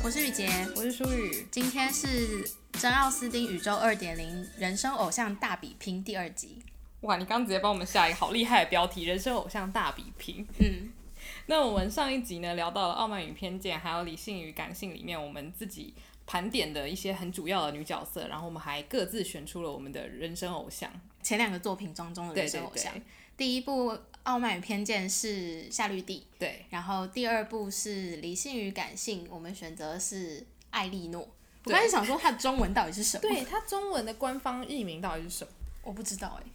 我是雨洁， 我是舒雨。 今天是珍奥斯汀宇宙 2.0 人生偶像大比拼第2集。 哇，你刚直接帮我们下一个好厉害的标题，人生偶像大比拼。那我们上一集呢聊到了《傲慢与偏见》还有《理性与感性》里面我们自己盘点的一些很主要的女角色，然后我们还各自选出了我们的人生偶像。 前2个作品中的人生偶像， 对对对， 第一部《傲慢与偏见》是夏绿蒂， 对， 然后第2部是《理性与感性》，我们选择是艾莉诺。我刚才想说它的中文到底是什么？ 对，它中文的官方译名到底是什么？ 我不知道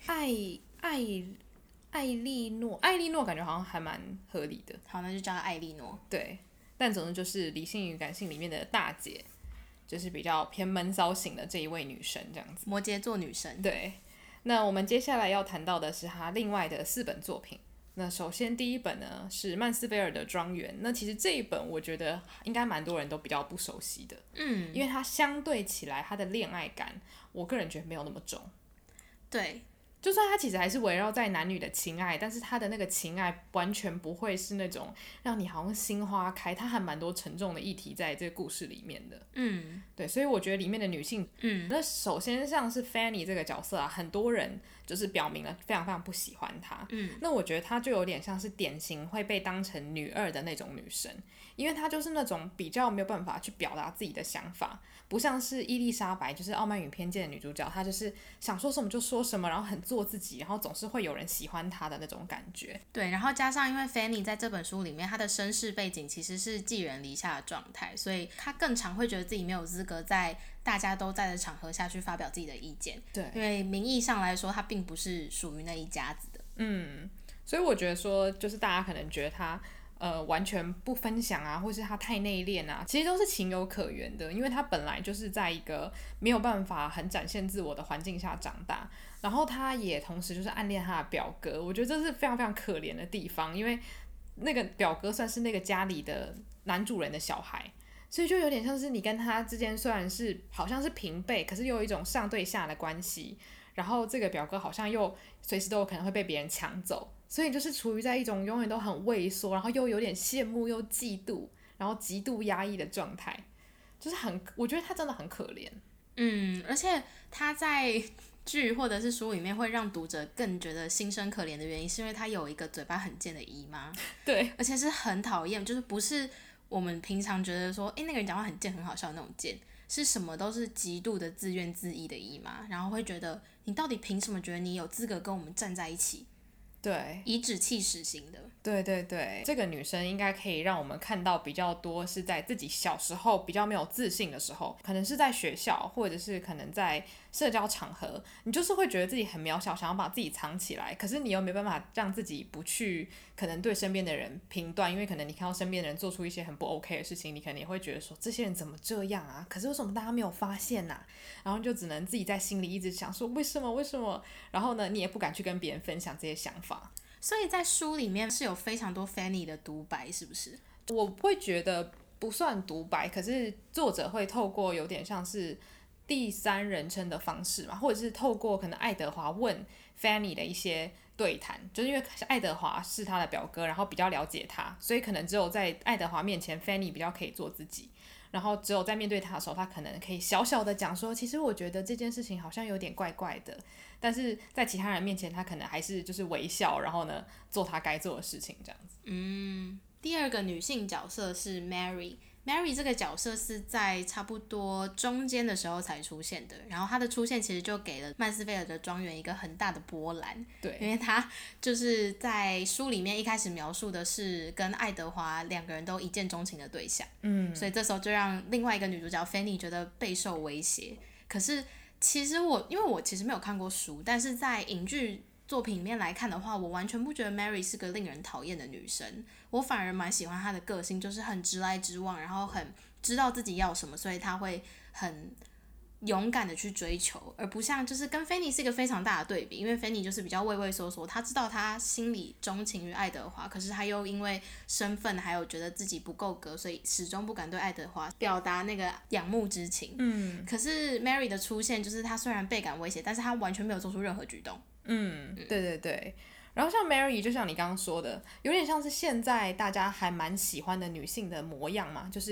艾莉诺，艾莉诺感觉好像还蛮合理的。 好，那就叫她艾莉诺。 对，但总之就是《理性与感性》里面的大姐，就是比较偏闷骚型的这一位女神这样子。 摩羯座女神。 对，那我们接下来要谈到的是她另外的4本作品。那首先第一本呢是曼斯菲尔的庄园，那其实这一本我觉得应该蛮多人都比较不熟悉的，因为它相对起来它的恋爱感，我个人觉得没有那么重。 对， 就算它其实还是围绕在男女的情爱，但是它的那个情爱完全不会是那种让你好像心花开，它还蛮多沉重的议题在这个故事里面的。对，所以我觉得里面的女性，那首先像是 Fanny 这个角色啊，很多人就是表明了非常非常不喜欢她。那我觉得她就有点像是典型会被当成女二的那种女生，因为她就是那种比较没有办法去表达自己的想法，不像是伊丽莎白，就是《傲慢与偏见》的女主角，她就是想说什么就说什么，然后很做自己，然后总是会有人喜欢她的那种感觉。 对，然后加上因为 Fanny 在这本书里面，她的身世背景其实是寄人篱下的状态，所以她更常会觉得自己没有资格在大家都在的场合下去发表自己的意见。 对， 因为名义上来说，她并不是属于那一家子的。 所以我觉得说，就是大家可能觉得她完全不分享啊，或是她太内敛啊，其实都是情有可原的，因为她本来就是在一个没有办法很展现自我的环境下长大，然后她也同时就是暗恋她的表哥，我觉得这是非常非常可怜的地方，因为那个表哥算是那个家里的男主人的小孩，所以就有点像是你跟他之间虽然是好像是平辈，可是又有一种上对下的关系，然后这个表哥好像又随时都有可能会被别人抢走，所以就是处于在一种永远都很畏缩，然后又有点羡慕又嫉妒，然后极度压抑的状态，就是我觉得他真的很可怜。 而且他在剧或者是书里面会让读者更觉得心生可怜的原因，是因为他有一个嘴巴很贱的姨妈。 对， 而且是很讨厌，就是不是我们平常觉得说，那个人讲话很贱很好笑的那种贱，是什么都是极度的自怨自艾的姨妈，然后会觉得你到底凭什么觉得你有资格跟我们站在一起？ 对， 颐指气使型的。 对对对，这个女生应该可以让我们看到比较多是在自己小时候比较没有自信的时候，可能是在学校，或者是可能在社交场合，你就是会觉得自己很渺小，想要把自己藏起来，可是你又没办法让自己不去可能对身边的人评断，因为可能你看到身边的人做出一些很不 OK 的事情，你可能也会觉得说这些人怎么这样啊，可是为什么大家没有发现啊，然后就只能自己在心里一直想说为什么，然后呢你也不敢去跟别人分享这些想法。 所以在书里面是有非常多 Fanny 的独白，是不是？ 我会觉得不算独白，可是作者会透过有点像是第3人称的方式嘛，或者是透过可能爱德华问 Fanny 的一些对谈，就是因为爱德华是他的表哥，然后比较了解他，所以可能只有在爱德华面前 Fanny 比较可以做自己，然后只有在面对他的时候，他可能可以小小的讲说，其实我觉得这件事情好像有点怪怪的，但是在其他人面前他可能还是就是微笑，然后呢做他该做的事情这样子。 第2个女性角色是 Mary 这个角色是在差不多中间的时候才出现的，然后她的出现其实就给了曼斯菲尔德庄园一个很大的波澜。 对， 因为她就是在书里面一开始描述的是跟爱德华2个人都一见钟情的对象，所以这时候就让另外一个女主角 Fanny 觉得备受威胁。可是其实因为我其实没有看过书，但是在影剧作品里面来看的话，我完全不觉得 Mary 是个令人讨厌的女生，我反而蛮喜欢她的个性，就是很直来直往，然后很知道自己要什么，所以她会很勇敢的去追求，而不像就是跟 Fanny 是一个非常大的对比，因为 Fanny 就是比较畏畏缩缩，她知道她心里钟情于爱德华，可是她又因为身份还有觉得自己不够格，所以始终不敢对爱德华表达那个仰慕之情。可是 Mary 的出现就是她虽然倍感威胁，但是她完全没有做出任何举动。 对对对，然后像 Mary 就像你刚刚说的，有点像是现在大家还蛮喜欢的女性的模样嘛，就是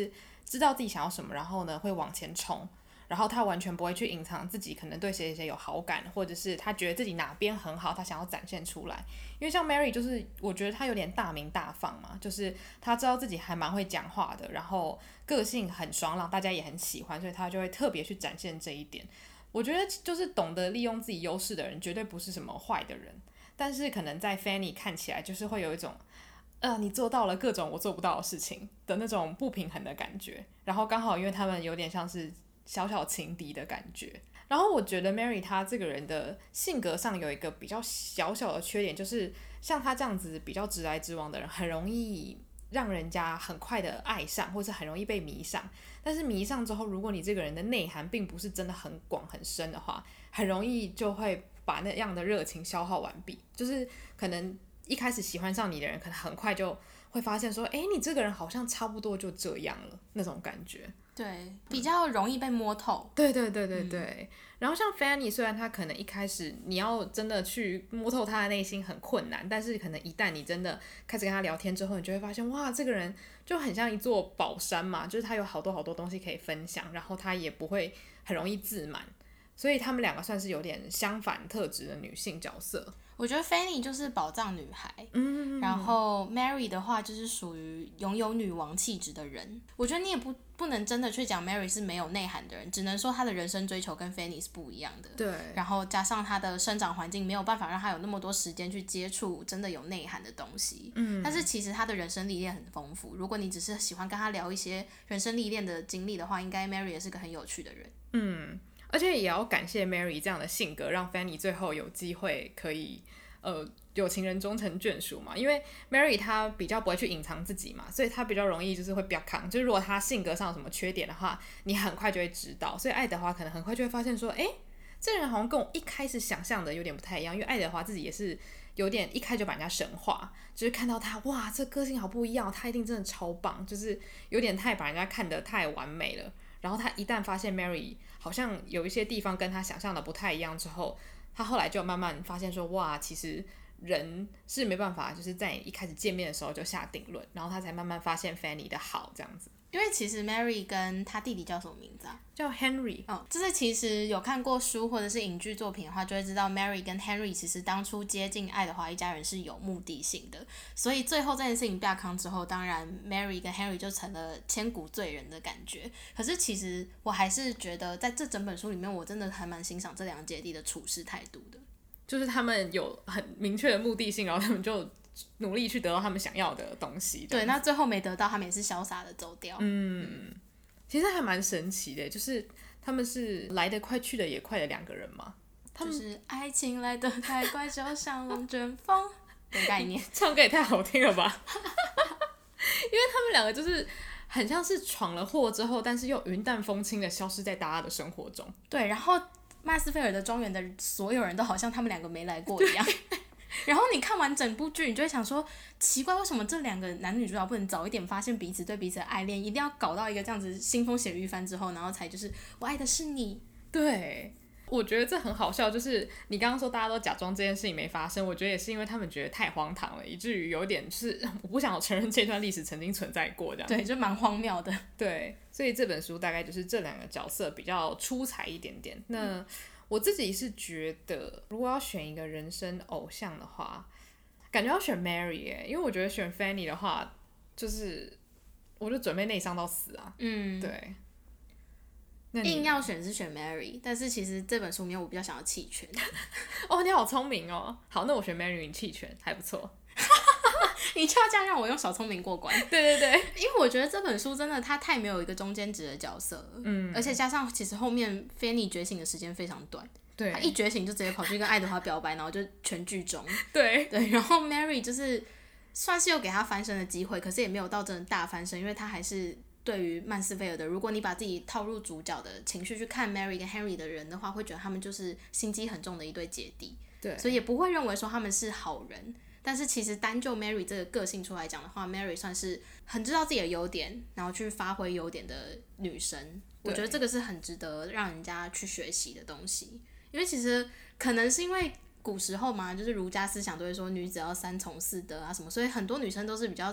知道自己想要什么，然后呢会往前冲。然后他完全不会去隐藏自己可能对谁谁谁有好感，或者是他觉得自己哪边很好，他想要展现出来。因为像 Mary 就是我觉得他有点大鸣大放嘛，就是他知道自己还蛮会讲话的，然后个性很爽朗，大家也很喜欢，所以他就会特别去展现这一点。我觉得就是懂得利用自己优势的人绝对不是什么坏的人，但是可能在 Fanny 看起来就是会有一种你做到了各种我做不到的事情的那种不平衡的感觉。然后刚好因为他们有点像是小小情敌的感觉。然后我觉得 Mary 她这个人的性格上有一个比较小小的缺点，就是像她这样子比较直来直往的人，很容易让人家很快的爱上，或是很容易被迷上。但是迷上之后，如果你这个人的内涵并不是真的很广很深的话，很容易就会把那样的热情消耗完毕。就是可能一开始喜欢上你的人，可能很快就会发现说，你这个人好像差不多就这样了，那种感觉。 对，比较容易被摸透。 对对对对对。然后像 Fanny， 虽然她可能一开始你要真的去摸透她的内心很困难，但是可能一旦你真的开始跟她聊天之后，你就会发现，哇，这个人就很像一座宝山嘛，就是她有好多好多东西可以分享，然后她也不会很容易自满，所以他们两个算是有点相反特质的女性角色。 我觉得 Fanny 就是宝藏女孩，然后 Mary 的话就是属于拥有女王气质的人。我觉得你也不能真的去讲 Mary 是没有内涵的人，只能说她的人生追求跟 Fanny 是不一样的。 对。 然后加上她的生长环境没有办法让她有那么多时间去接触真的有内涵的东西。但是其实她的人生历练很丰富，如果你只是喜欢跟她聊一些人生历练的经历的话，应该 Mary 也是个很有趣的人。 而且也要感谢 Mary 这样的性格，让 Fanny 最后有机会可以有情人终成眷属嘛。因为 Mary 她比较不会去隐藏自己嘛，所以她比较容易就是会比较扛，就是如果她性格上有什么缺点的话，你很快就会知道。所以爱德华可能很快就会发现说，这个人好像跟我一开始想象的有点不太一样。因为爱德华自己也是有点一开始就把人家神化，就是看到他哇，这个性好不一样，他一定真的超棒，就是有点太把人家看得太完美了。然后他一旦发现 Mary 好像有一些地方跟他想象的不太一样之后，他后来就慢慢发现说，哇，其实人是没办法就是在一开始见面的时候就下定论，然后他才慢慢发现 Fanny 的好这样子。 因为其实 Mary 跟她弟弟叫什么名字啊？ 叫 Henry。 就是其实有看过书或者是影剧作品的话，就会知道 Mary 跟 Henry 其实当初接近爱德华一家人是有目的性的，所以最后这件事情曝光之后，当然 Mary 跟 Henry 就成了千古罪人的感觉。可是其实我还是觉得在这整本书里面，我真的还蛮欣赏这两姐弟的处事态度的， 就是他们有很明确的目的性，然后他们就努力去得到他们想要的东西。 对，那最后没得到，他们也是潇洒的走掉。 其实还蛮神奇的，就是他们是来得快去得也快的两个人嘛。 就是爱情来得太快，就像龙卷风的概念。 唱歌也太好听了吧！因为他们两个就是很像是闯了祸之后，但是又云淡风轻的消失在大家的生活中。 对，然后麦斯菲尔德庄园的所有人都好像他们两个没来过一样。然后你看完整部剧，你就会想说，奇怪，为什么这两个男女主角不能早一点发现彼此对彼此的爱恋，一定要搞到一个这样子腥风血雨番之后，然后才就是我爱的是你。 对，我觉得这很好笑，就是你刚刚说大家都假装这件事情没发生，我觉得也是因为他们觉得太荒唐了，以至于有点就是我不想承认这段历史曾经存在过这样。 对，就蛮荒谬的。 对，所以这本书大概就是这两个角色比较出彩一点点。那我自己是觉得，如果要选一个人生偶像的话，感觉要选 Mary 耶，因为我觉得选 Fanny 的话，就是我就准备内伤到死啊。对。 硬要选是选 Mary， 但是其实这本书里面我比较想要弃权。 哦，你好聪明哦。好，那我选 Mary， 你弃权，还不错。 你就要这样让我用小聪明过关。 对对对， 因为我觉得这本书真的它太没有一个中间值的角色了。而且加上其实后面 Fanny 觉醒的时间非常短。 对， 他一觉醒就直接跑去跟爱德华表白，然后就全剧终。 对， 然后 Mary 就是算是有给他翻身的机会，可是也没有到真的大翻身，因为他还是对于曼斯菲尔德，如果你把自己套入主角的情绪去看 Mary 跟 Henry 的人的话，会觉得他们就是心机很重的一对姐弟。 对， 所以也不会认为说他们是好人。但是其实单就 Mary 这个个性出来讲的话， Mary 算是很知道自己的优点，然后去发挥优点的女生。我觉得这个是很值得让人家去学习的东西。因为其实可能是因为古时候嘛，就是儒家思想都会说女子要三从四德啊什么，所以很多女生都是比较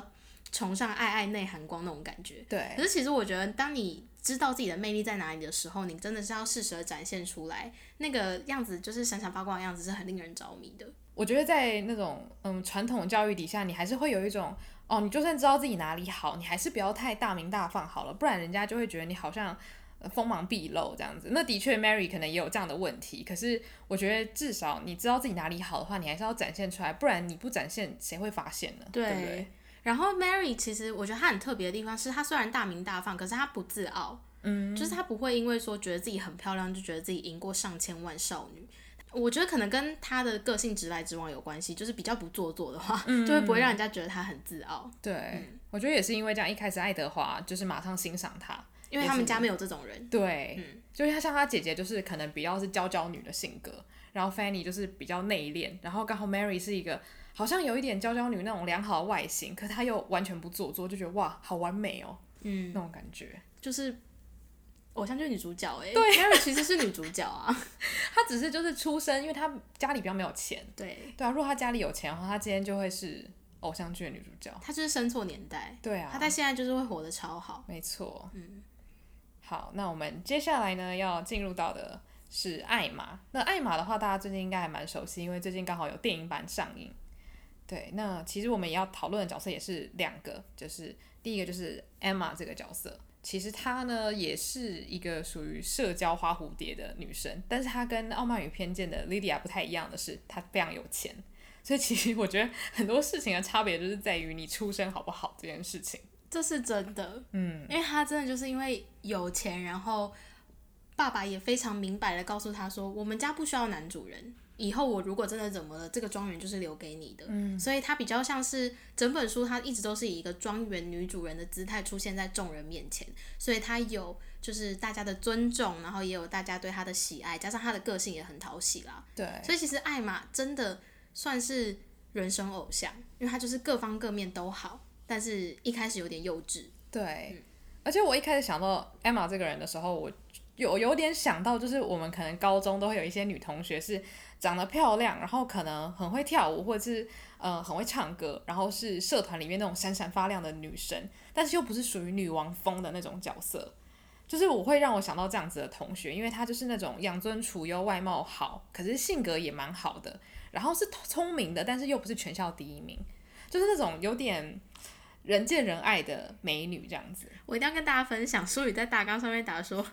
崇尚爱爱内涵光那种感觉。 对。 可是其实我觉得，当你知道自己的魅力在哪里的时候，你真的是要适时的展现出来，那个样子就是闪闪发光的样子，是很令人着迷的。 我觉得在那种传统教育底下，你还是会有一种你就算知道自己哪里好，你还是不要太大名大放好了，不然人家就会觉得你好像锋芒毕露这样子。那的确 Mary 可能也有这样的问题，可是我觉得至少你知道自己哪里好的话，你还是要展现出来，不然你不展现谁会发现呢？对不对？ 然后 Mary 其实我觉得她很特别的地方是，她虽然大名大放，可是她不自傲，就是她不会因为说觉得自己很漂亮就觉得自己赢过上千万少女。我觉得可能跟她的个性直来直往有关系，就是比较不做作的话，就会不会让人家觉得她很自傲。 对，我觉得也是因为这样，一开始爱德华就是马上欣赏她， 因为他们家没有这种人。 对，就是像她姐姐就是可能比较是娇娇女的性格，然后 Fanny 就是比较内敛，然后刚好 Mary 是一个好像有一点娇娇女那种良好的外形，可是她又完全不做作，就觉得哇好完美哦，那种感觉就是偶像剧女主角对 Mary 其实是女主角啊， 她只是就是出身，因为她家里比较没有钱， 对啊，如果她家里有钱的话，她今天就会是偶像剧的女主角。她就是生错年代， 对啊， 她在现在就是会活得超好， 没错。好，那我们接下来呢要进入到的是艾玛。那艾玛的话，大家最近应该还蛮熟悉，因为最近刚好有电影版上映。对，那其实我们也要讨论的角色也是两个，就是第一个就是 Emma 这个角色。其实她呢也是一个属于社交花蝴蝶的女生，但是她跟《傲慢与偏见》的 Lydia 不太一样的是，她非常有钱。所以其实我觉得很多事情的差别就是在于你出身好不好这件事情。 这是真的，因为她真的就是因为有钱，然后爸爸也非常明白的告诉她说，我们家不需要男主人。以后我如果真的怎么了，这个庄园就是留给你的。所以她比较像是整本书，她一直都是以一个庄园女主人的姿态出现在众人面前，所以她有就是大家的尊重，然后也有大家对她的喜爱，加上她的个性也很讨喜啦。 对， 所以其实艾玛真的算是人生偶像，因为她就是各方各面都好，但是一开始有点幼稚。 对，而且我一开始想到 Emma 这个人的时候，我有点想到，就是我们可能高中都会有一些女同学是长得漂亮，然后可能很会跳舞，或者是很会唱歌，然后是社团里面那种闪闪发亮的女生，但是又不是属于女王风的那种角色。就是我会让我想到这样子的同学，因为她就是那种养尊处优、外貌好，可是性格也蛮好的，然后是聪明的，但是又不是全校第一名，就是那种有点人见人爱的美女这样子。 我一定要跟大家分享，书里在大纲上面打说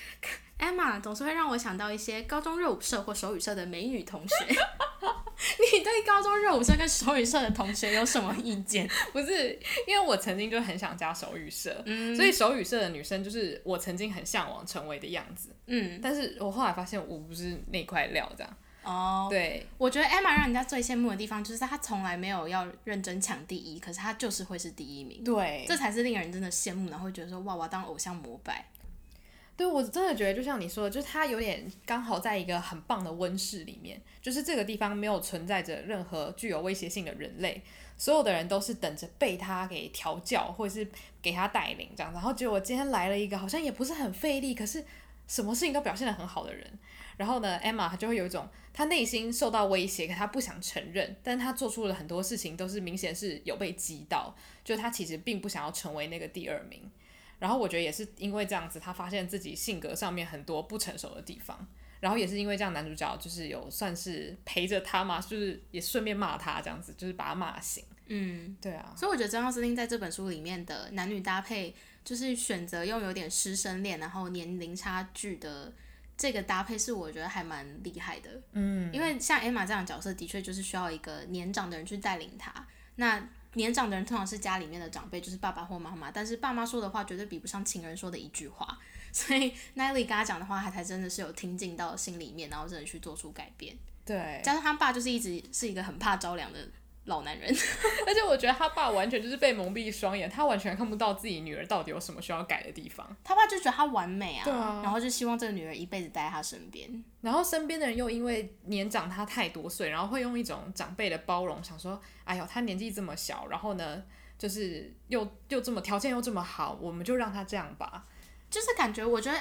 ，Emma 总是会让我想到一些高中热舞社或手语社的美女同学。你对高中热舞社跟手语社的同学有什么意见？ 不是，因为我曾经就很想加手语社，所以手语社的女生就是我曾经很向往成为的样子。但是我后来发现我不是那块料，这样。对， 我觉得 Emma 让人家最羡慕的地方就是她从来没有要认真抢第一，可是她就是会是第一名。 对， 这才是令人真的羡慕，然后会觉得说哇，我要当偶像膜拜。 对，我真的觉得就像你说的，就是他有点刚好在一个很棒的温室里面，就是这个地方没有存在着任何具有威胁性的人类，所有的人都是等着被他给调教或者是给他带领这样，然后结果今天来了一个好像也不是很费力，可是什么事情都表现得很好的人，然后呢 Emma 她就会有一种她内心受到威胁，可她不想承认，但是她做出了很多事情都是明显是有被击到，就是她其实并不想要成为那个第二名。然后我觉得也是因为这样子，他发现自己性格上面很多不成熟的地方，然后也是因为这样，男主角就是有算是陪着他嘛，就是也顺便骂他这样子，就是把他骂醒。对啊。 所以我觉得珍奥斯汀在这本书里面的男女搭配，就是选择用有点师生恋，然后年龄差距的这个搭配，是我觉得还蛮厉害的。因为像 Emma 这样的角色，的确就是需要一个年长的人去带领他。那年长的人通常是家里面的长辈，就是爸爸或妈妈，但是爸妈说的话绝对比不上情人说的一句话，所以 Natalie 跟他讲的话，他才真的是有听进到心里面，然后真的去做出改变。 对， 加上他爸就是一直是一个很怕着凉的老男人， 而且我觉得他爸完全就是被蒙蔽双眼，他完全看不到自己女儿到底有什么需要改的地方。 他爸就觉得他完美啊， 对啊， 然后就希望这个女儿一辈子待在他身边。 然后身边的人又因为年长他太多岁，然后会用一种长辈的包容，想说，哎呦，他年纪这么小，然后呢，就是又这么条件又这么好，我们就让他这样吧。 就是感觉，我觉得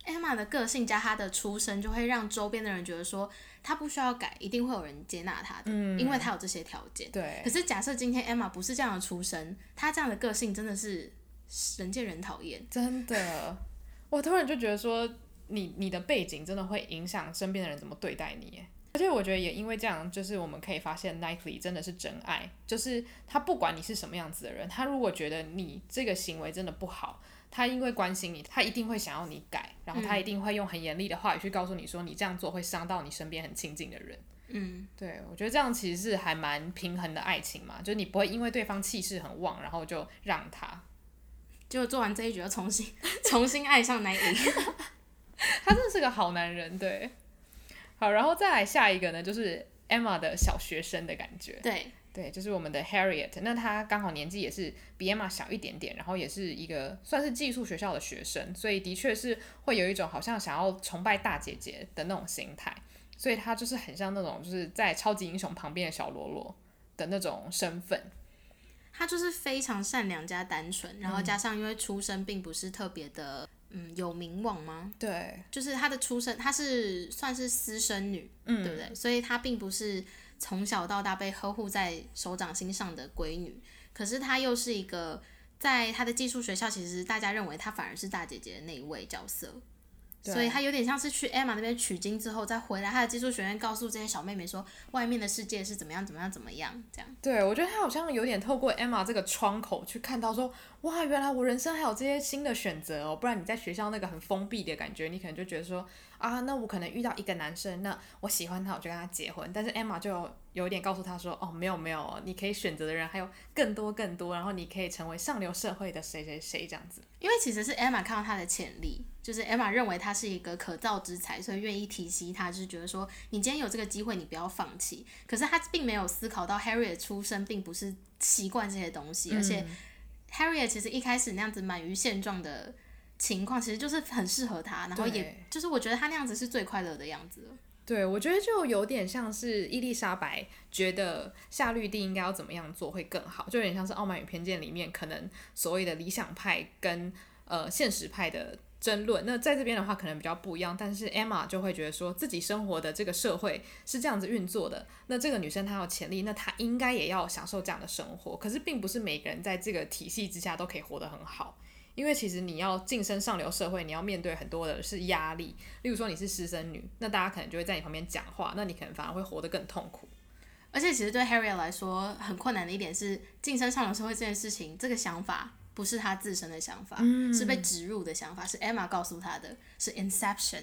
Emma 的个性加她的出身，就会让周边的人觉得说她不需要改，一定会有人接纳她的，因为她有这些条件。 对。 可是假设今天 Emma 不是这样的出身，她这样的个性真的是人见人讨厌。 真的，我突然就觉得说，你的背景真的会影响身边的人怎么对待你耶。而且我觉得也因为这样，就是我们可以发现 Knightley 真的是真爱，就是他不管你是什么样子的人，他如果觉得你这个行为真的不好，他因为关心你，他一定会想要你改，然后他一定会用很严厉的话语去告诉你说，你这样做会伤到你身边很亲近的人。对，我觉得这样其实是还蛮平衡的爱情嘛，就是你不会因为对方气势很旺，然后就让他。 结果做完这一局又重新爱上 Knightley 他真的是个好男人，对。好，然后再来下一个呢，就是 Emma 的小学生的感觉。对，就是我们的 Harriet， 那他刚好年纪也是比 Emma 小一点点，然后也是一个算是寄宿学校的学生，所以的确是会有一种好像想要崇拜大姐姐的那种心态，所以他就是很像那种就是在超级英雄旁边的小喽啰的那种身份。 他就是非常善良加单纯，然后加上因为出身并不是特别的有名望吗？ 对， 就是她的出身，她是算是私生女，对不对？所以她并不是从小到大被呵护在手掌心上的闺女，可是她又是一个在她的寄宿学校，其实大家认为她反而是大姐姐的那一位角色。所以她有点像是去 Emma 那边取经之后，再回来她的寄宿学院，告诉这些小妹妹说，外面的世界是怎么样怎么样怎么样，这样。 对，我觉得她好像有点透过 Emma 这个窗口去看到说，哇，原来我人生还有这些新的选择哦，不然你在学校那个很封闭的感觉，你可能就觉得说，啊，那我可能遇到一个男生，那我喜欢他，我就跟他结婚。但是 Emma 就有点告诉他说，哦，没有没有，你可以选择的人还有更多更多，然后你可以成为上流社会的谁谁谁这样子。 因为其实是 Emma 看到他的潜力，就是 Emma 认为他是一个可造之才，所以愿意提携他，就是觉得说你今天有这个机会，你不要放弃。可是他并没有思考到 Harriet 出身并不是习惯这些东西，而且 Harriet 其实一开始那样子满于现状的情况，其实就是很适合他，然后也就是我觉得他那样子是最快乐的样子了。 对，我觉得就有点像是伊丽莎白觉得夏绿蒂应该要怎么样做会更好，就有点像是《傲慢与偏见》里面可能所谓的理想派跟现实派的争论。那在这边的话可能比较不一样，但是 Emma 就会觉得说自己生活的这个社会是这样子运作的，那这个女生她有潜力，那她应该也要享受这样的生活。可是并不是每个人在这个体系之下都可以活得很好。因为其实你要晋升上流社会，你要面对很多的是压力，例如说你是私生女，那大家可能就会在你旁边讲话，那你可能反而会活得更痛苦。 而且其实对 Harriet 来说很困难的一点是，晋升上流社会这件事情，这个想法不是他自身的想法，是被植入的想法，是 Emma 告诉他的，是 Inception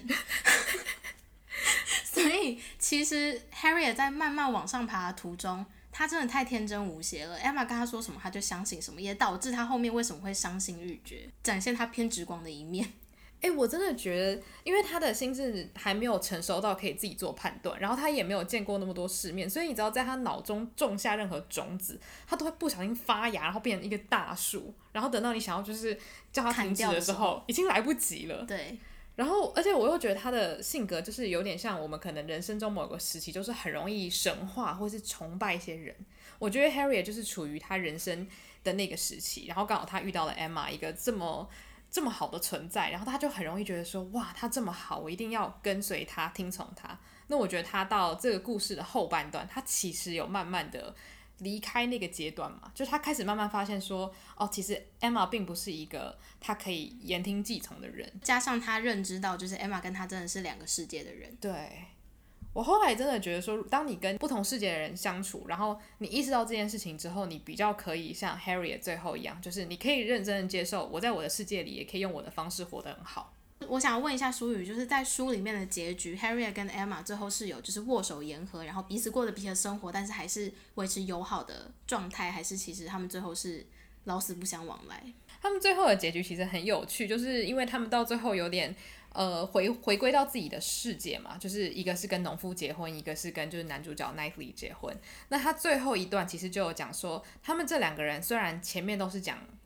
所以其实 Harriet 在慢慢往上爬的途中，他真的太天真无邪了。Emma 跟他说什么他就相信什么，也导致他后面为什么会伤心欲绝，展现他偏执狂的一面。 我真的觉得，因为他的心智还没有成熟到可以自己做判断，然后他也没有见过那么多世面，所以你知道在他脑中种下任何种子，他都会不小心发芽，然后变成一个大树，然后等到你想要就是叫他停止的时候，已经来不及了。 对。 然后，而且我又觉得他的性格就是有点像我们可能人生中某个时期，就是很容易神化或是崇拜一些人。我觉得 Harriet 就是处于他人生的那个时期，然后刚好他遇到了 Emma 一个这么好的存在，然后他就很容易觉得说，哇，他这么好，我一定要跟随他，听从他。那我觉得他到这个故事的后半段，他其实有慢慢的离开那个阶段嘛，就是他开始慢慢发现说，哦，其实 Emma 并不是一个他可以言听计从的人， 加上他认知到，就是 Emma 跟他真的是两个世界的人。 对，我后来真的觉得说，当你跟不同世界的人相处，然后你意识到这件事情之后，你比较可以像 Harriet 最后一样，就是你可以认真的接受，我在我的世界里也可以用我的方式活得很好。 我想问一下舒宇，就是在书里面的结局 Harriet 跟 Emma 最后是有就是握手言和，然后彼此过着彼此的生活，但是还是维持友好的状态，还是其实他们最后是老死不相往来？ 他们最后的结局其实很有趣，就是因为他们到最后有点回归到自己的世界嘛，就是一个是跟农夫结婚，一个是跟就是男主角 Knightley 结婚。那他最后一段其实就有讲说，他们这两个人虽然前面都是讲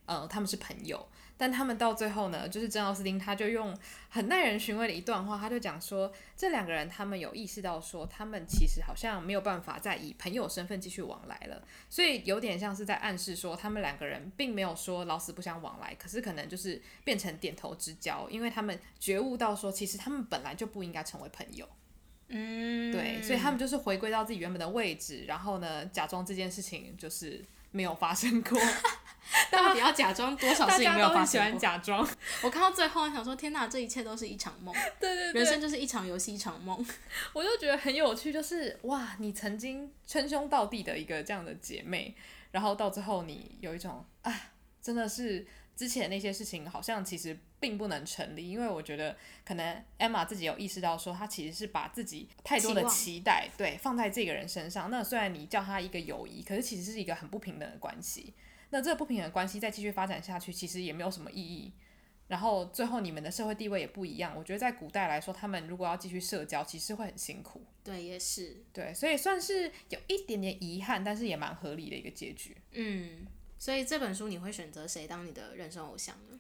他们是朋友。但他们到最后呢，就是珍奥斯汀他就用很耐人寻味的一段话，他就讲说，这两个人他们有意识到说，他们其实好像没有办法再以朋友身份继续往来了，所以有点像是在暗示说，他们两个人并没有说老死不相往来，可是可能就是变成点头之交，因为他们觉悟到说，其实他们本来就不应该成为朋友。对，所以他们就是回归到自己原本的位置，然后呢，假装这件事情就是没有发生过。 到底要假装多少事情没有发生过？大家都很喜欢假装。 我看到最后想说，天哪，这一切都是一场梦。 对对对， 人生就是一场游戏，一场梦。 我就觉得很有趣，就是哇，你曾经称兄道弟的一个这样的姐妹，然后到最后你有一种真的是之前那些事情好像其实并不能成立，因为我觉得可能 Emma 自己有意识到说，她其实是把自己太多的期待对放在这个人身上。那虽然你叫他一个友谊，可是其实是一个很不平等的关系。那这个不平等的关系再继续发展下去，其实也没有什么意义。然后最后你们的社会地位也不一样，我觉得在古代来说，他们如果要继续社交，其实会很辛苦。 对，也是。 对，所以算是有一点点遗憾，但是也蛮合理的一个结局。 所以这本书你会选择谁当你的人生偶像呢？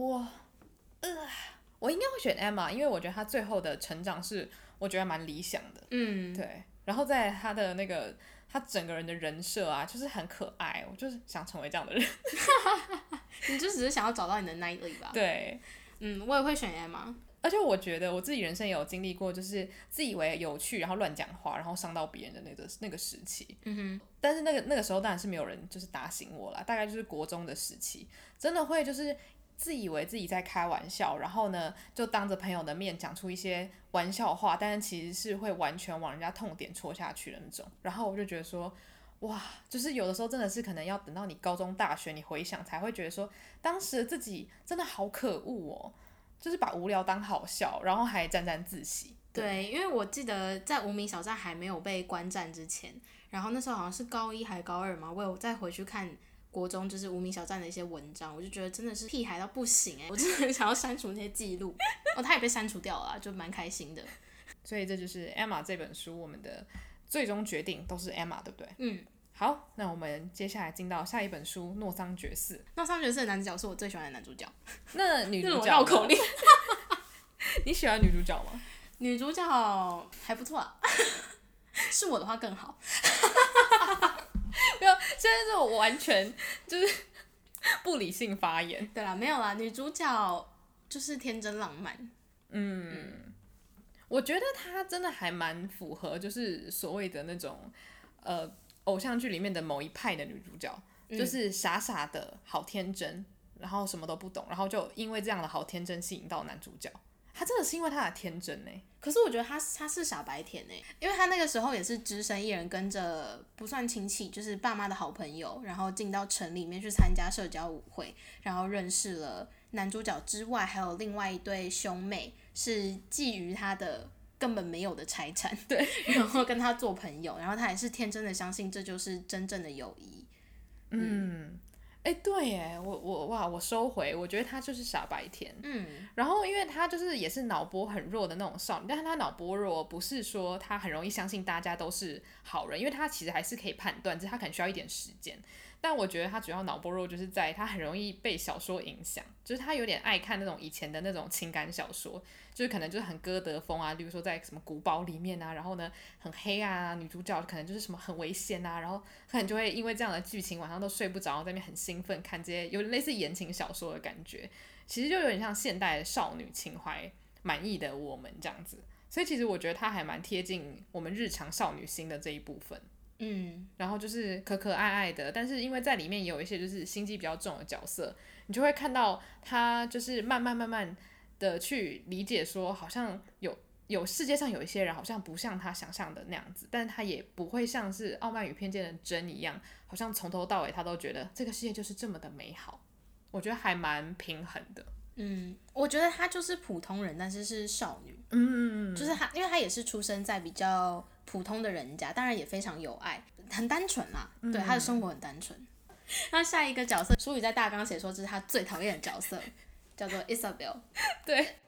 我应该会选 Emma， 因为我觉得她最后的成长是我觉得蛮理想的。对。然后在她的那个她整个人的人设啊，就是很可爱，我就是想成为这样的人。 你就只是想要找到你的 Knightley 吧？ 对。 我也会选 Emma。 而且我觉得我自己人生也有经历过，就是自以为有趣，然后乱讲话，然后伤到别人的那个时期。但是那个时候当然是没有人就是打醒我啦，大概就是国中的时期，真的会就是自以为自己在开玩笑，然后呢就当着朋友的面讲出一些玩笑话，但是其实是会完全往人家痛点戳下去的那种。然后我就觉得说，哇，就是有的时候真的是可能要等到你高中大学你回想才会觉得说，当时的自己真的好可恶哦，就是把无聊当好笑，然后还沾沾自喜。 对，因为我记得在无名小站还没有被关站之前，然后那时候好像是高一还是高二嘛，我有再回去看国中就是无名小站的一些文章，我就觉得真的是屁孩到不行我真的很想要删除那些记录。他也被删除掉了啦，就蛮开心的。 所以这就是 Emma 这本书，我们的最终决定都是 Emma， 对不对？好，那我们接下来进到下一本书《诺桑觉寺》。 诺桑觉寺的男主角是我最喜欢的男主角。 那女主角绕口令。 你喜欢女主角吗？ 女主角还不错啊。是我的话更好。 没有，现在是我完全就是不理性发言。 对啦，没有啦，女主角就是天真浪漫。 我觉得她真的还蛮符合，就是所谓的那种偶像剧里面的某一派的女主角，就是傻傻的好天真，然后什么都不懂，然后就因为这样的好天真吸引到男主角。他真的是因为他的天真可是我觉得他是傻白甜因为他那个时候也是只身一人跟着不算亲戚，就是爸妈的好朋友，然后进到城里面去参加社交舞会，然后认识了男主角之外，还有另外一对兄妹，是觊觎他的根本没有的财产， 对， 然后跟他做朋友，然后他也是天真的相信这就是真正的友谊。 对耶，我收回，我觉得他就是傻白甜。然后因为他就是也是脑波很弱的那种少女，但是他脑波弱不是说他很容易相信大家都是好人，因为他其实还是可以判断，只是他可能需要一点时间。但我觉得他主要脑波弱就是在他很容易被小说影响，就是他有点爱看那种以前的那种情感小说，就是可能就是很歌德风啊，例如说在什么古堡里面啊，然后呢很黑啊，女主角可能就是什么很危险啊，然后可能就会因为这样的剧情晚上都睡不着，然后在那边很兴奋看这些有点类似言情小说的感觉，其实就有点像现代的少女情怀满意的我们这样子。所以其实我觉得他还蛮贴近我们日常少女心的这一部分。然后就是可可爱爱的，但是因为在里面也有一些就是心机比较重的角色，你就会看到他就是慢慢的去理解说，好像有世界上有一些人好像不像他想象的那样子，但是他也不会像是《傲慢与偏见》的真一样，好像从头到尾他都觉得这个世界就是这么的美好。我觉得还蛮平衡的。 我觉得她就是普通人，但是是少女。就是她，因为她也是出生在比较普通的人家，当然也非常有爱，很单纯啦。对，她的生活很单纯。那下一个角色，书里在大纲写说这是她最讨厌的角色，叫做 Isabel。 对，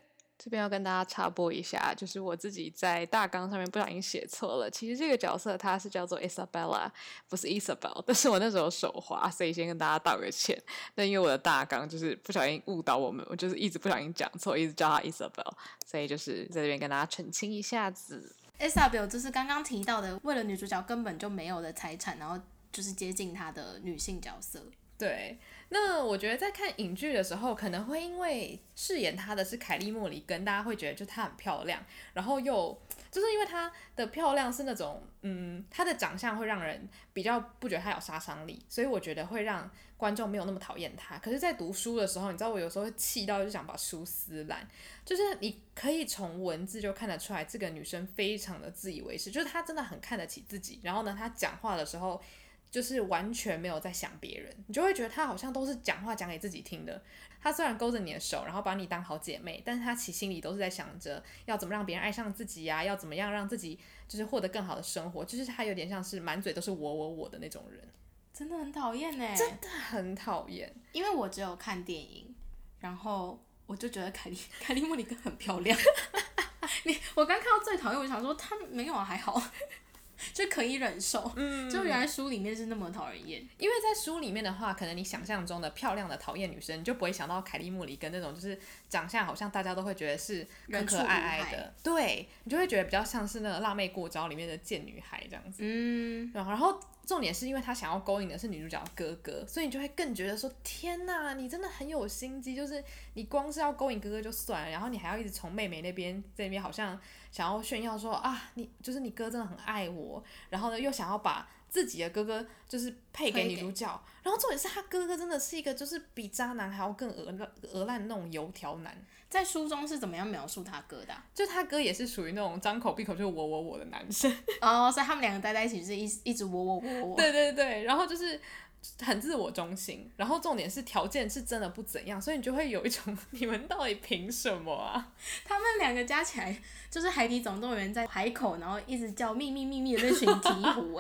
这边要跟大家插播一下，就是我自己在大纲上面不小心写错了，其实这个角色它是叫做 Isabella， 不是 Isabel， 但是我那时候手滑，所以先跟大家道个歉。但因为我的大纲就是不小心误导我们，我就是一直不小心讲错，一直叫她 Isabel， 所以就是在这边跟大家澄清一下子。 Isabel 就是刚刚提到的，为了女主角根本就没有的财产，然后就是接近她的女性角色。 对，那我觉得在看影剧的时候，可能会因为饰演她的是凯莉·莫里根，大家会觉得就她很漂亮，然后又就是因为她的漂亮是那种，她的长相会让人比较不觉得她有杀伤力，所以我觉得会让观众没有那么讨厌她。可是，在读书的时候，你知道我有时候会气到就想把书撕烂，就是你可以从文字就看得出来，这个女生非常的自以为是，就是她真的很看得起自己，然后呢，她讲话的时候。就是完全没有在想别人，你就会觉得他好像都是讲话讲给自己听的。他虽然勾着你的手，然后把你当好姐妹，但是他其实心里都是在想着要怎么让别人爱上自己啊，要怎么样让自己就是获得更好的生活。就是他有点像是满嘴都是我的那种人， 真的很讨厌耶， 真的很讨厌。 因为我只有看电影，然后我就觉得凯莉莫里根很漂亮。我刚看到最讨厌，我想说她没有啊，还好。就可以忍受，就原来书里面是那么讨人厌。 因为在书里面的话，可能你想象中的漂亮的讨厌女生，你就不会想到凯莉·莫里根那种，就是长相好像大家都会觉得是可可爱爱的，对，你就会觉得比较像是那个辣妹过招里面的贱女孩这样子。然后重点是因为他想要勾引的是女主角的哥哥，所以你就会更觉得说，天哪，你真的很有心机，就是你光是要勾引哥哥就算了，然后你还要一直从妹妹那边这边好像想要炫耀说啊，你就是你哥真的很爱我，然后呢又想要把自己的哥哥就是配给女主角，然后重点是他哥哥真的是一个就是比渣男还要更鹅烂那种油条男。 在书中是怎么样描述他哥的就他哥也是属于那种张口闭口就是我的男生。 所以他们两个待在一起就是一直我。 对对对，然后就是很自我中心，然后重点是条件是真的不怎样，所以你就会有一种你们到底凭什么啊？ 他们两个加起来就是海底总动员在海口，然后一直叫秘密的那群鹈鹕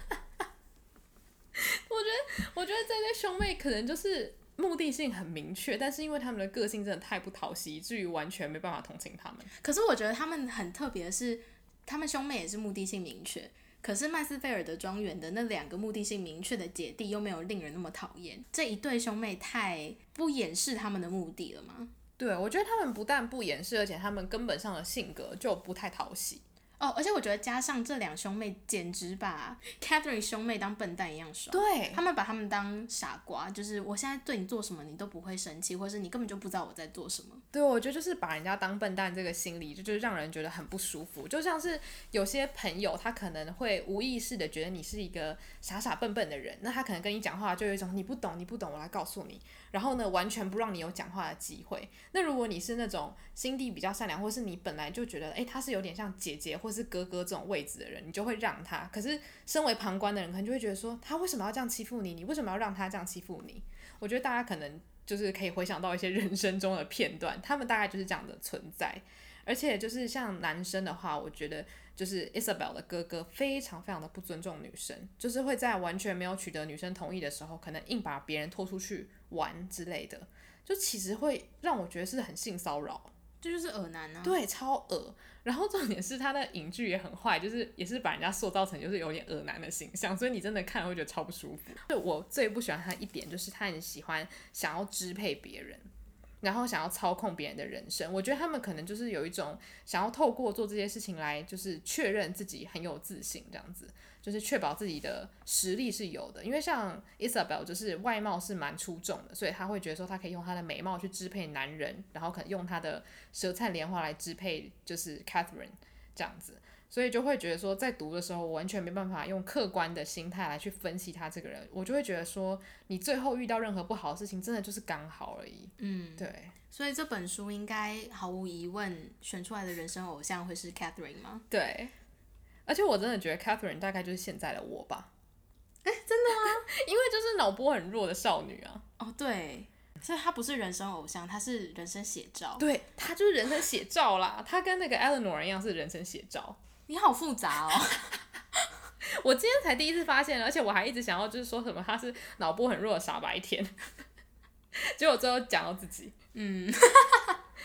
我觉得这对兄妹可能就是目的性很明确，但是因为他们的个性真的太不讨喜，以至于完全没办法同情他们。 可是我觉得他们很特别的是，他们兄妹也是目的性明确，可是麦斯菲尔德庄园的那两个目的性明确的姐弟又没有令人那么讨厌。这一对兄妹太不掩饰他们的目的了吗？ 对，我觉得他们不但不掩饰，而且他们根本上的性格就不太讨喜。 而且我觉得加上这两兄妹简直把 Catherine 兄妹当笨蛋一样耍。 对， 他们把他们当傻瓜，就是我现在对你做什么你都不会生气，或是你根本就不知道我在做什么。 对，我觉得就是把人家当笨蛋这个心理就是让人觉得很不舒服，就像是有些朋友他可能会无意识的觉得你是一个傻傻笨笨的人，那他可能跟你讲话就有一种你不懂我来告诉你，然后呢完全不让你有讲话的机会。那如果你是那种心地比较善良，或是你本来就觉得他是有点像姐姐或是哥哥这种位置的人，你就会让他。可是身为旁观的人可能就会觉得说，他为什么要这样欺负你，你为什么要让他这样欺负你。我觉得大家可能就是可以回想到一些人生中的片段，他们大概就是这样的存在。而且就是像男生的话，我觉得就是 Isabel 的哥哥非常非常的不尊重女生，就是会在完全没有取得女生同意的时候，可能硬把别人拖出去玩之类的，就其实会让我觉得是很性骚扰。 这就是恶男啊。 对，超恶。然后重点是他的影剧也很坏，就是也是把人家塑造成就是有点恶男的形象，所以你真的看了会觉得超不舒服。就我最不喜欢他一点就是他很喜欢想要支配别人，然后想要操控别人的人生。我觉得他们可能就是有一种想要透过做这些事情来就是确认自己很有自信，这样子就是确保自己的实力是有的。因为像 Isabel 就是外貌是蛮出众的，所以他会觉得说他可以用他的美貌去支配男人，然后可能用他的舌灿莲花来支配就是 Catherine 这样子。所以就会觉得说在读的时候我完全没办法用客观的心态来去分析他这个人，我就会觉得说你最后遇到任何不好的事情真的就是刚好而已。对， 所以这本书应该毫无疑问选出来的人生偶像会是 Catherine 吗？ 对，而且我真的觉得 Catherine 大概就是现在的我吧。 真的吗？ 因为就是脑波很弱的少女啊。 对，所以她不是人生偶像，她是人生写照。 对，她就是人生写照啦。她跟那个 Eleanor 一样是人生写照。 你好复杂哦。 我今天才第一次发现，而且我还一直想要就是说什么她是脑波很弱的傻白甜，结果最后讲到自己。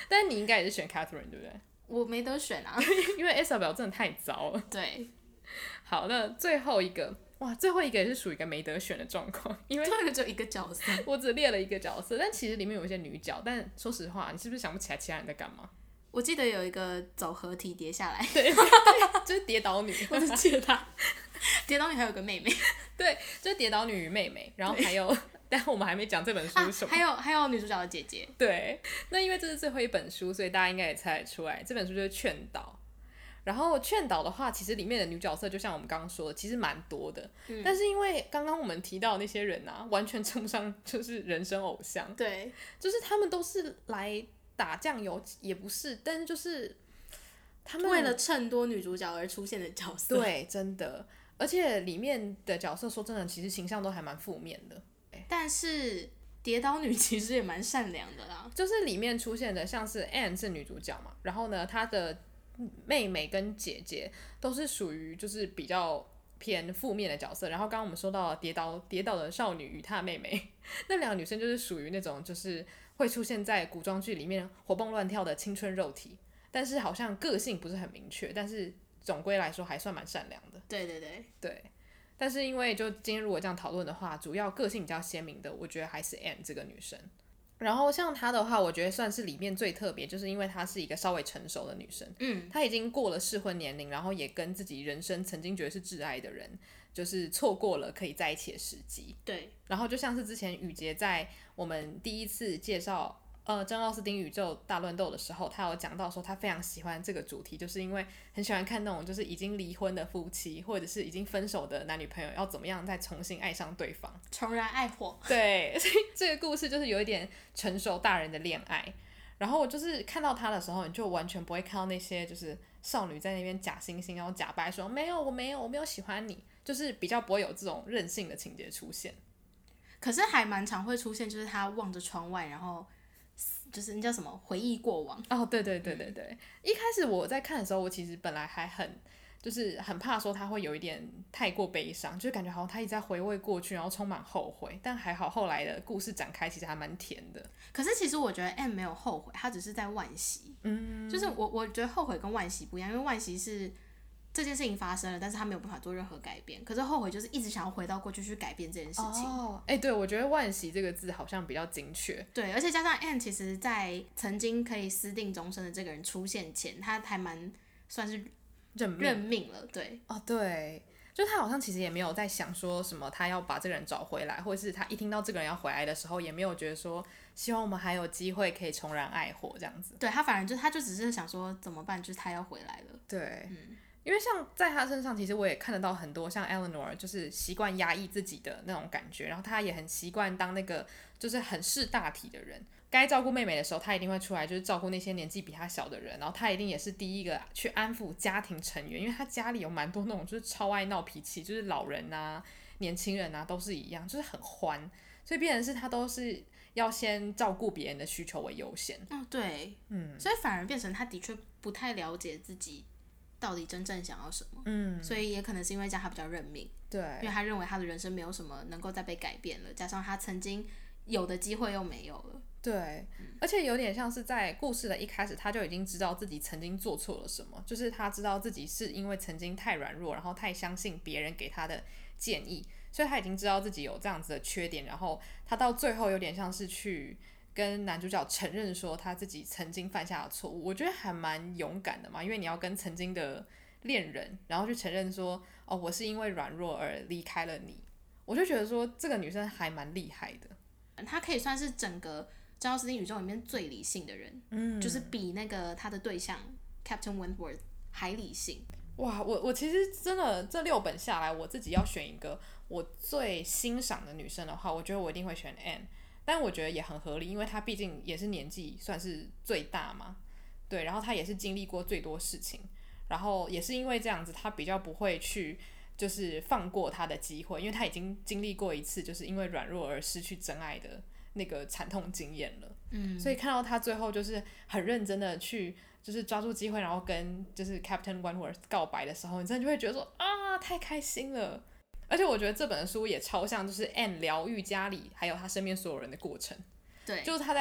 但是你应该也是选 Catherine 对不对？ 我没得选啊， 因为 Isabel 真的太糟了。 对， 好，那最后一个，哇，最后一个也是属于一个没得选的状况，因为最后一个只有一个角色， 我只列了一个角色，但其实里面有一些女角，但说实话，你是不是想不起来其他人在干嘛？ 我记得有一个走合体跌下来， 对，就是跌倒女， 我只记得她，跌倒女还有个妹妹， 对，就是跌倒女与妹妹，然后还有，但我们还没讲这本书是什么， 还有女主角的姐姐， 对，那因为这是最后一本书，所以大家应该也猜得出来，这本书就是劝导。然后劝导的话，其实里面的女角色就像我们刚刚说的，其实蛮多的。但是因为刚刚我们提到的那些人啊，完全称不上就是人生偶像。 对， 就是他们都是来打酱油，也不是，但是就是他们为了衬托女主角而出现的角色。 对，真的，而且里面的角色说真的，其实形象都还蛮负面的。 但是跌倒女其实也蛮善良的啦。 就是里面出现的，像是 Anne 是女主角嘛，然后呢，她的妹妹跟姐姐都是属于就是比较偏负面的角色。然后刚刚我们说到跌倒的少女与她的妹妹，那两个女生就是属于那种就是会出现在古装剧里面活蹦乱跳的青春肉体，但是好像个性不是很明确，但是总归来说还算蛮善良的。 对对对对。但是因为就今天如果这样讨论的话，主要个性比较鲜明的，我觉得还是 Anne 这个女生。然后像她的话，我觉得算是里面最特别，就是因为她是一个稍微成熟的女生，她已经过了适婚年龄，然后也跟自己人生曾经觉得是挚爱的人，就是错过了可以在一起的时机。 对， 然后就像是之前雨洁在我们第一次介绍珍奥斯汀宇宙大乱斗的时候，他有讲到说他非常喜欢这个主题，就是因为很喜欢看那种就是已经离婚的夫妻或者是已经分手的男女朋友要怎么样再重新爱上对方， 重燃爱火。 对，所以这个故事就是有一点成熟大人的恋爱。然后我就是看到他的时候，你就完全不会看到那些就是少女在那边假惺惺，然后假掰说没有我没有喜欢你，就是比较不会有这种任性的情节出现。 可是还蛮常会出现，就是他望着窗外，然后就是那叫什么回忆过往。 哦，对对对对对，一开始我在看的时候，我其实本来还就是很怕说他会有一点太过悲伤，就是感觉好像他一直在回味过去，然后充满后悔。但还好后来的故事展开其实还蛮甜的。 可是其实我觉得 M 没有后悔，他只是在惋惜。就是我觉得后悔跟惋惜不一样，因为惋惜是这件事情发生了，但是他没有办法做任何改变。可是后悔就是一直想要回到过去去改变这件事情。 哦，对，我觉得惋惜这个字好像比较精确。 对，而且加上 Anne 其实在曾经可以私定终身的这个人出现前，他还蛮算是认命了。对， 哦，对，就他好像其实也没有在想说什么，他要把这个人找回来，或者是他一听到这个人要回来的时候，也没有觉得说希望我们还有机会可以重燃爱火这样子。 对，他反而他就只是想说怎么办，就是他要回来了。 对，因为像在他身上，其实我也看得到很多像 Eleanor 就是习惯压抑自己的那种感觉，然后他也很习惯当那个就是很识大体的人。该照顾妹妹的时候，他一定会出来，就是照顾那些年纪比他小的人，然后他一定也是第一个去安抚家庭成员，因为他家里有蛮多那种就是超爱闹脾气，就是老人啊、年轻人啊都是一样，就是很欢，所以变成是他都是要先照顾别人的需求为优先。 哦，对，所以反而变成他的确不太了解自己到底真正想要什么，所以也可能是因为这样他比较认命， 对， 因为他认为他的人生没有什么能够再被改变了，加上他曾经有的机会又没有了。 对，而且有点像是在故事的一开始，他就已经知道自己曾经做错了什么，就是他知道自己是因为曾经太软弱，然后太相信别人给他的建议，所以他已经知道自己有这样子的缺点，然后他到最后有点像是去跟男主角承认说他自己曾经犯下的错误，我觉得还蛮勇敢的嘛，因为你要跟曾经的恋人，然后去承认说，哦，我是因为软弱而离开了你，我就觉得说这个女生还蛮厉害的， 她可以算是整个珍奥斯汀宇宙里面最理性的人，就是比那个他的对象 Captain Wentworth 还理性。 哇，我其实真的这6本下来，我自己要选一个我最欣赏的女生的话，我觉得我一定会选 Anne， 但我觉得也很合理，因为她毕竟也是年纪算是最大嘛，对，然后她也是经历过最多事情，然后也是因为这样子，她比较不会去就是放过她的机会，因为她已经经历过一次就是因为软弱而失去真爱的那个惨痛经验了，所以看到她最后就是很认真的去就是抓住机会，然后跟就是 Captain Wentworth 告白的时候，你真的就会觉得说啊，太开心了。而且我觉得这本书也超像就是 Anne 疗愈家里还有她身边所有人的过程。 对， 就是她在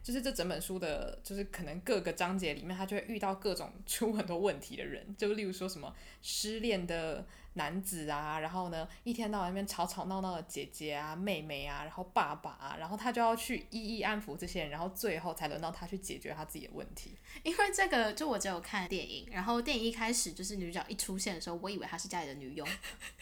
就是这整本书的，就是可能各个章节里面，他就会遇到各种出很多问题的人，就例如说什么失恋的男子啊，然后呢一天到晚那边吵吵闹闹的姐姐啊、妹妹啊，然后爸爸啊，然后他就要去一一安抚这些人，然后最后才轮到他去解决他自己的问题。 因为这个，就我只有看电影，然后电影一开始就是女主角一出现的时候，我以为她是家里的女佣。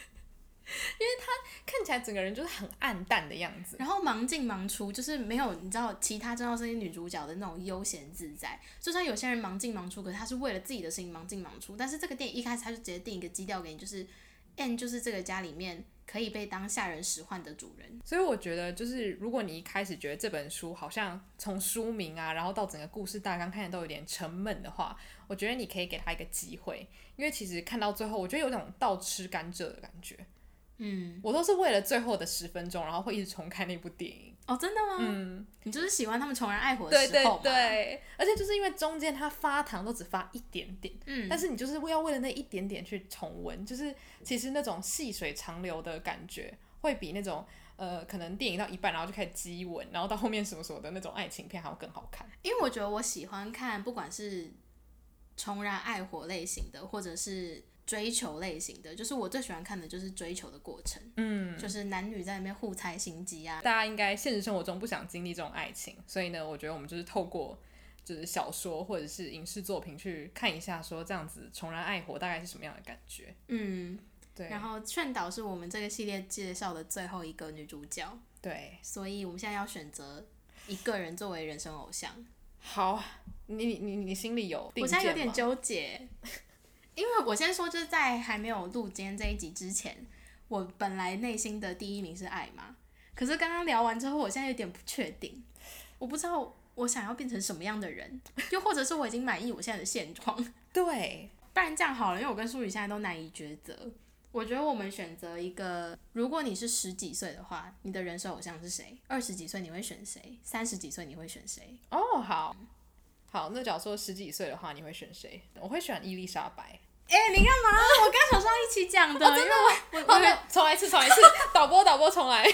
看起来整个人就是很暗淡的样子， 然后忙进忙出，就是没有你知道其他重要声音女主角的那种悠闲自在。就算有些人忙进忙出，可是他是为了自己的事情忙进忙出。但是这个电影一开始他就直接定一个基调给你，就是 Anne 就是这个家里面可以被当下人使唤的主人。 所以我觉得就是如果你一开始觉得这本书好像从书名啊，然后到整个故事大纲看起来都有点沉闷的话，我觉得你可以给他一个机会，因为其实看到最后，我觉得有种倒吃甘蔗的感觉。我都是为了最后的10分钟，然后会一直重看那部电影。 哦，真的吗？你就是喜欢他们重燃爱火的时候嘛？ 对，而且就是因为中间他发糖都只发一点点，但是你就是要为了那一点点去重温，就是其实那种细水长流的感觉，会比那种可能电影到一半然后就开始激吻，然后到后面什么什么的那种爱情片还要更好看。 因为我觉得我喜欢看不管是重燃爱火类型的，或者是追求类型的，就是我最喜欢看的就是追求的过程，就是男女在那边互猜心机啊。 大家应该现实生活中不想经历这种爱情，所以呢，我觉得我们就是透过就是小说或者是影视作品去看一下，说这样子重燃爱火大概是什么样的感觉。对。 然后劝导是我们这个系列介绍的最后一个女主角， 对， 所以我们现在要选择一个人作为人生偶像。 好，你心里有定见吗？ 我现在有点纠结。因为我先说，就是在还没有录今天这一集之前，我本来内心的第一名是艾玛，可是刚刚聊完之后，我现在有点不确定，我不知道我想要变成什么样的人，又或者是我已经满意我现在的现状。 对， 不然这样好了，因为我跟淑宇现在都难以抉择。我觉得我们选择一个，如果你是10几岁的话，你的人生偶像是谁？20几岁你会选谁？30几岁你会选谁？ 哦，好，那假如说10几岁的话，你会选谁？我会选伊丽莎白。 你干嘛？我刚想说要一起讲的，真的因为我重来一次，导播重来。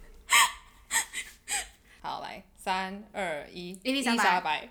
好，来3、2、1， 伊丽莎白。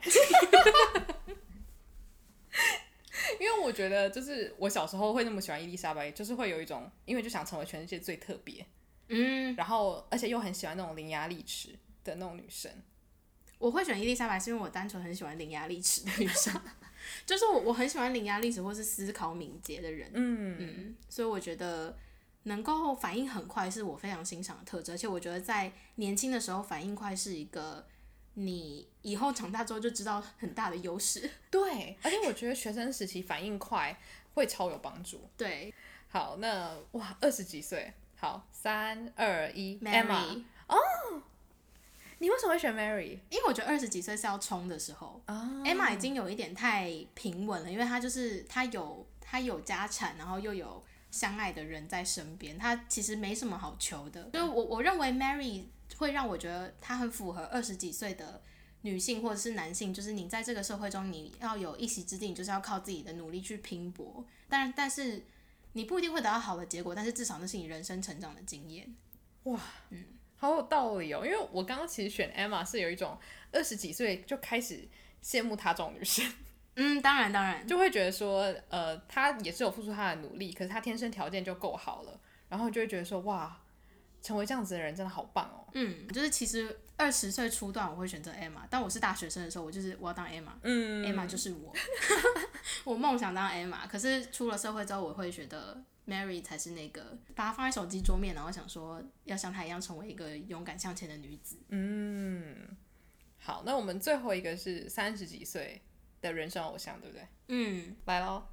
因为我觉得，就是我小时候会那么喜欢伊丽莎白，就是会有一种，因为就想成为全世界最特别，然后而且又很喜欢那种伶牙俐齿的那种女生。 我会选伊丽莎白，是因为我单纯很喜欢伶牙俐齿的女生，就是我很喜欢伶牙俐齿或是思考敏捷的人，所以我觉得能够反应很快是我非常欣赏的特质，而且我觉得在年轻的时候反应快是一个你以后长大之后就知道很大的优势。 对，而且我觉得学生时期反应快会超有帮助。 对， 好，那哇20几岁，好3、2、1 Mary。 你为什么会选 Mary？ 因为我觉得20几岁是要冲的时候，Emma 已经有一点太平稳了，因为她有家产，然后又有相爱的人在身边，她其实没什么好求的。就是我认为 Mary 会让我觉得她很符合20几岁的女性或者是男性，就是你在这个社会中你要有一席之地，你就是要靠自己的努力去拼搏，但是你不一定会得到好的结果，但是至少那是你人生成长的经验。 哇，好有道理哦！因为我刚刚其实选 Emma 是有一种20几岁就开始羡慕她这种女生。 当然， 就会觉得说，她也是有付出她的努力，可是她天生条件就够好了，然后就会觉得说，哇，成为这样子的人真的好棒哦。 就是其实20岁初段我会选择 Emma， 但我是大学生的时候，我要当 Emma，Emma 就是我，我梦想当 Emma， 可是出了社会之后，我会觉得 Mary 才是那个把它放在手机桌面，然后想说要像她一样成为一个勇敢向前的女子。 好，那我们最后一个是30几岁的人生偶像，对不对？来咯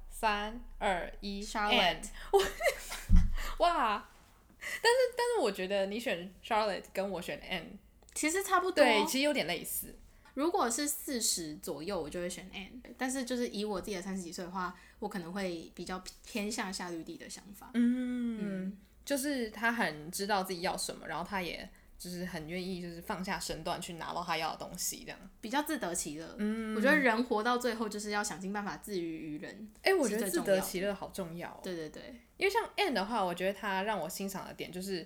3、2、1 Charlotte。 哇，但是我觉得你选 Charlotte 跟我选 Anne 其实差不多， 对，其实有点类似。 如果是40左右，我就会选 Anne， 但是就是以我自己的30几岁的话，我可能会比较偏向夏绿蒂的想法。 就是他很知道自己要什么，然后他也就是很愿意就是放下身段去拿到他要的东西，这样比较自得其乐。我觉得人活到最后就是要想尽办法自娱于人。 我觉得自得其乐好重要。 对， 因为像 Anne 的话，我觉得他让我欣赏的点就是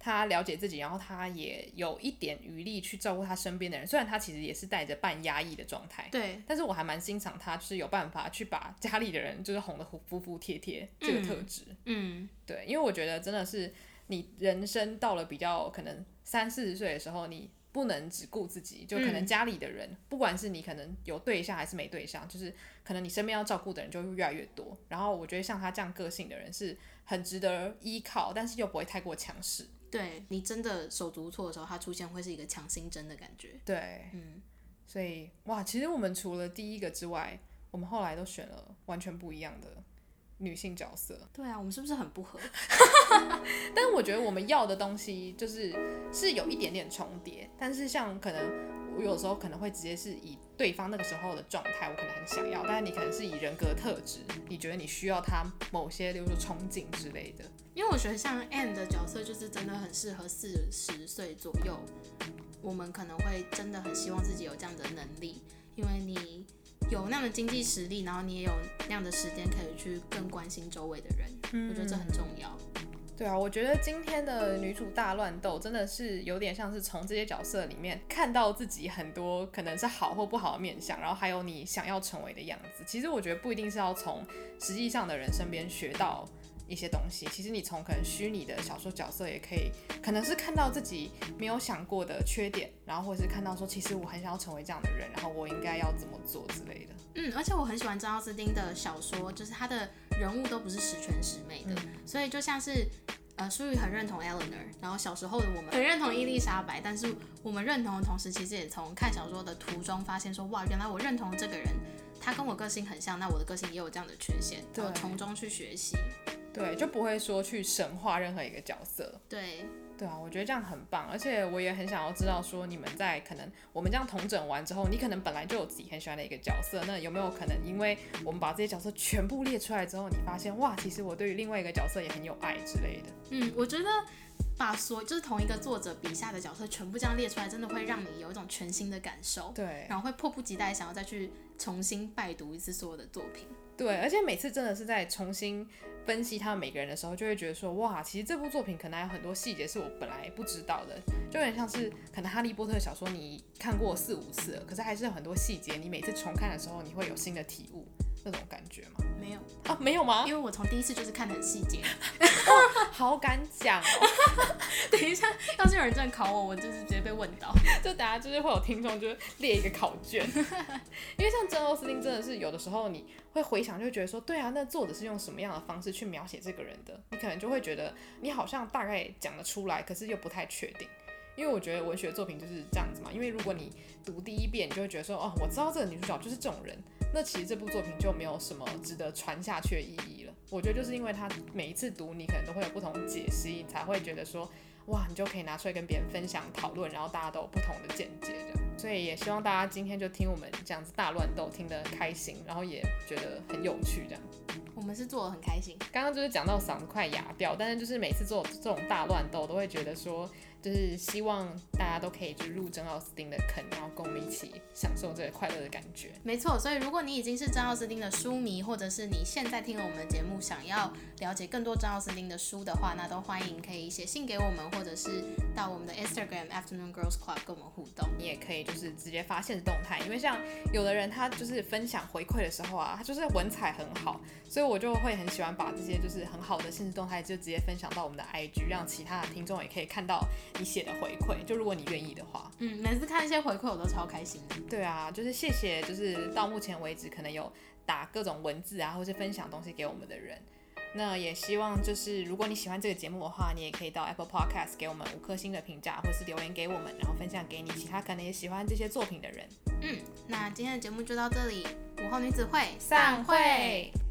他了解自己，然后他也有一点余力去照顾他身边的人，虽然他其实也是带着半压抑的状态， 对， 但是我还蛮欣赏他就是有办法去把家里的人就是哄得服服帖帖这个特质。对，因为我觉得真的是你人生到了比较可能30-40岁的时候，你不能只顾自己，就可能家里的人，不管是你可能有对象还是没对象，就是可能你身边要照顾的人就会越来越多。然后我觉得像他这样个性的人是很值得依靠，但是又不会太过强势。 对，你真的手足无措的时候，他出现会是一个强心针的感觉。 对，所以哇，其实我们除了第一个之外，我们后来都选了完全不一样的女性角色。 对啊，我们是不是很不合？ 但是我觉得我们要的东西是有一点点重叠，但是像可能我有时候可能会直接是以对方那个时候的状态，我可能很想要，但是你可能是以人格特质，你觉得你需要他某些，例如说冲劲之类的。 因为我觉得像 Anne 的角色就是真的很适合40岁左右，我们可能会真的很希望自己有这样的能力，因为你有那样的经济实力，然后你也有那样的时间可以去更关心周围的人，我觉得这很重要。 对啊，我觉得今天的女主大乱斗真的是有点像是从这些角色里面看到自己很多可能是好或不好的面向，然后还有你想要成为的样子。其实我觉得不一定是要从实际上的人身边学到一些东西，其实你从可能虚拟的小说角色也可以，可能是看到自己没有想过的缺点，然后或者是看到说其实我很想要成为这样的人，然后我应该要怎么做之类的。 而且我很喜欢珍·奥斯汀的小说，就是他的人物都不是十全十美的，所以就像是舒宇很认同 Eleanor， 然后小时候的我们很认同伊丽莎白，但是我们认同的同时，其实也从看小说的途中发现说，哇，原来我认同的这个人，他跟我个性很像，那我的个性也有这样的缺陷，然后从中去学习。 对，就不会说去神化任何一个角色。对啊，我觉得这样很棒，而且我也很想要知道说，你们在可能我们这样统整完之后，你可能本来就有自己很喜欢的一个角色，那有没有可能因为我们把这些角色全部列出来之后，你发现哇，其实我对于另外一个角色也很有爱之类的？ 我觉得把就是同一个作者笔下的角色全部这样列出来，真的会让你有一种全新的感受， 对， 然后会迫不及待想要再去重新拜读一次所有的作品。 对，而且每次真的是在重新分析他们每个人的时候，就会觉得说，哇，其实这部作品可能还有很多细节是我本来不知道的，就有点像是可能哈利波特小说你看过4-5次了，可是还是有很多细节，你每次重看的时候，你会有新的体悟，那种感觉吗？ 没有啊，没有吗？ 因为我从第一次就是看得很细节。 好敢讲哦！ 等一下，要是有人这样考我，我就是直接被问到。 就等下就是会有听众就是列一个考卷，因为像珍·奥斯汀真的是有的时候你会回想，就会觉得说，对啊，那作者是用什么样的方式去描写这个人的？你可能就会觉得你好像大概讲得出来，可是又不太确定。因为我觉得文学作品就是这样子嘛，因为如果你读第一遍，你就会觉得说，哦，我知道这个女主角就是这种人，那其实这部作品就没有什么值得传下去的意义了。我觉得就是因为他每一次读，你可能都会有不同的解析，你才会觉得说，哇，你就可以拿出来跟别人分享讨论，然后大家都有不同的见解这样。所以也希望大家今天就听我们这样子大乱斗，听得开心，然后也觉得很有趣这样。 我们是做得很开心。 刚刚就是讲到嗓子快哑掉，但是就是每次做这种大乱斗，都会觉得说，就是希望大家都可以就入珍·奥斯汀的坑，然后跟我们一起享受这个快乐的感觉。 没错，所以如果你已经是珍·奥斯汀的书迷，或者是你现在听了我们的节目，想要了解更多珍·奥斯汀的书的话，那都欢迎可以写信给我们，或者是到我们的 Instagram Afternoon Girls Club 跟我们互动。 你也可以就是直接发现实动态，因为像有的人他就是分享回馈的时候啊，他就是文采很好，所以我就会很喜欢把这些就是很好的现实动态就直接分享到我们的 IG， 让其他的听众也可以看到你写的回馈，就如果你愿意的话。 每次看一些回馈我都超开心的。 对啊，就是谢谢就是到目前为止可能有打各种文字啊或是分享东西给我们的人。那也希望就是如果你喜欢这个节目的话，你也可以到 Apple Podcast 给我们5颗星的评价，或是留言给我们，然后分享给你其他可能也喜欢这些作品的人。 那今天的节目就到这里，午后女子会散会。